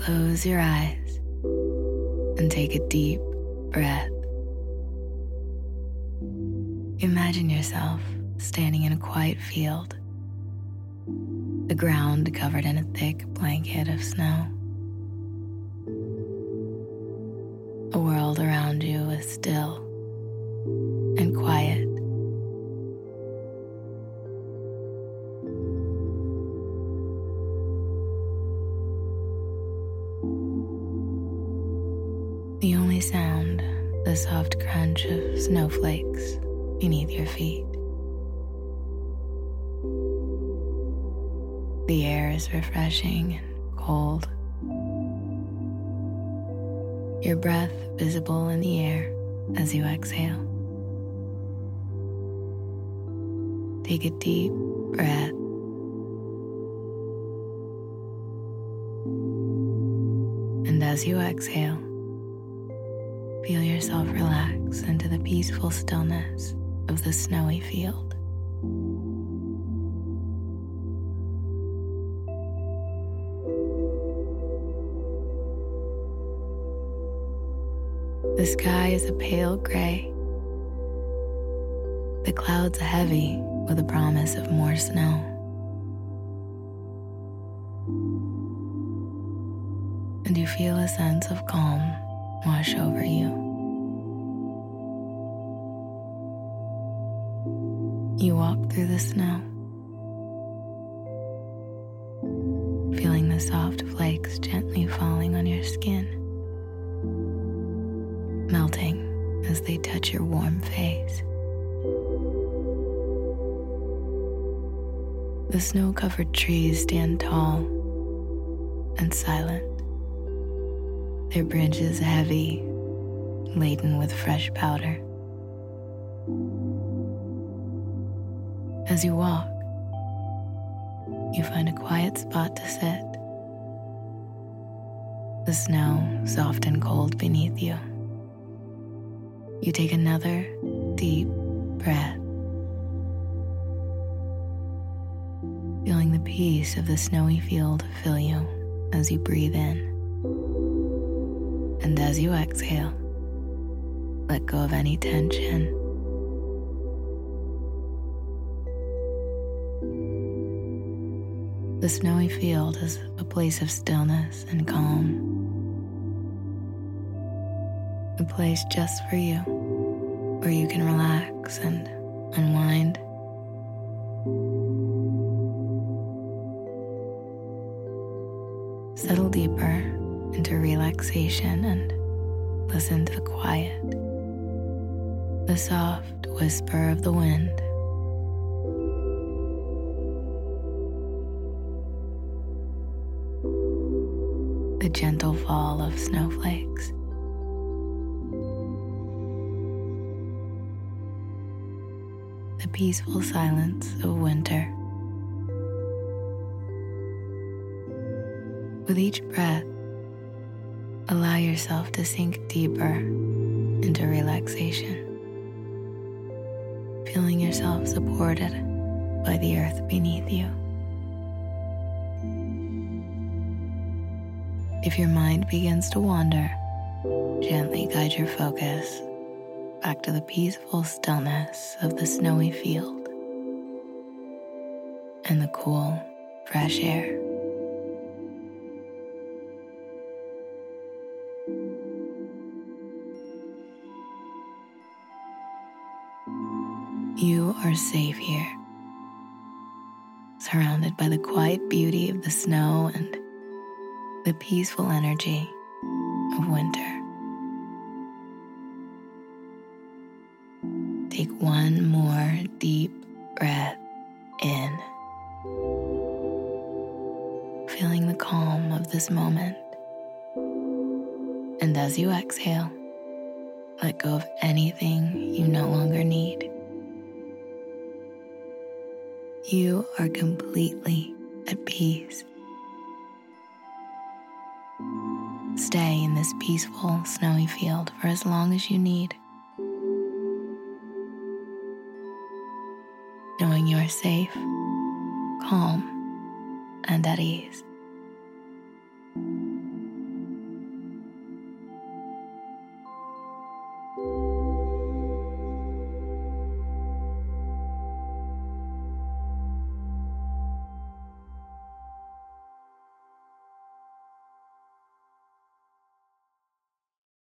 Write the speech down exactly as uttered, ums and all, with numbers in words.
Close your eyes and take a deep breath. Imagine yourself standing in a quiet field, the ground covered in a thick blanket of snow. A world around you is still and quiet. The only sound, the soft crunch of snowflakes beneath your feet. The air is refreshing and cold. Your breath visible in the air as you exhale. Take a deep breath. And as you exhale, feel yourself relax into the peaceful stillness of the snowy field. The sky is a pale gray. The clouds are heavy with the promise of more snow. And you feel a sense of calm wash over you. You walk through the snow, feeling the soft flakes gently falling on your skin, melting as they touch your warm face. The snow-covered trees stand tall and silent, their branches heavy, laden with fresh powder. As you walk, you find a quiet spot to sit, the snow soft and cold beneath you. You take another deep breath, feeling the peace of the snowy field fill you as you breathe in. And as you exhale, let go of any tension. The snowy field is a place of stillness and calm, a place just for you, where you can relax and unwind. Settle deeper into relaxation and listen to the quiet, the soft whisper of the wind, the gentle fall of snowflakes. The peaceful silence of winter. With each breath, allow yourself to sink deeper into relaxation, feeling yourself supported by the earth beneath you. If your mind begins to wander, gently guide your focus back to the peaceful stillness of the snowy field and the cool, fresh air. You are safe here, surrounded by the quiet beauty of the snow and the peaceful energy of winter. Take one more deep breath in, feeling the calm of this moment. And as you exhale, let go of anything you no longer need. You are completely at peace. Stay in this peaceful, snowy field for as long as you need, knowing you are safe, calm, and at ease.